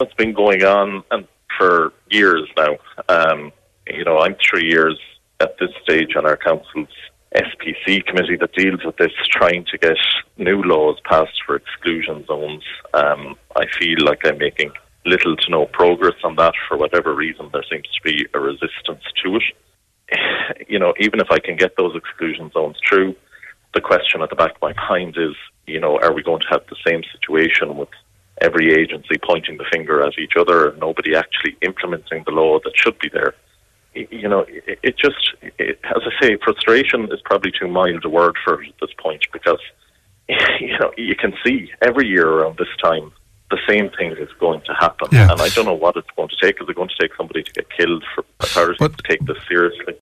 It's been going on and for years now. I'm 3 years at this stage on our council's SPC committee that deals with this, trying to get new laws passed for exclusion zones. I feel like I'm making little to no progress on that. For whatever reason, there seems to be a resistance to it. Even if I can get those exclusion zones through, the question at the back of my mind is, are we going to have the same situation with every agency pointing the finger at each other and nobody actually implementing the law that should be there? As I say, frustration is probably too mild a word for it at this point, because, you can see every year around this time, the same thing is going to happen. Yeah. And I don't know what it's going to take. Is it going to take somebody to get killed for authorities to take this seriously?